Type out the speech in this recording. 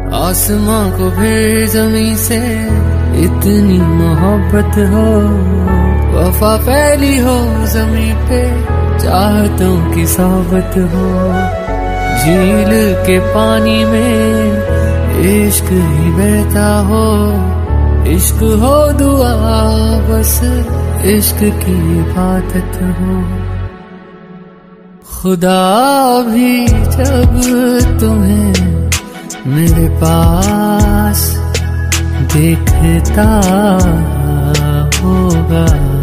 आसमां को फिर जमीन से इतनी मोहब्बत हो, वफा फैली हो जमीन पे, चाहतों की सोहबत हो। झील के पानी में इश्क ही बहता हो, इश्क हो दुआ बस इश्क की इबादत हो। खुदा भी जब तुम्हें मेरे पास देखता होगा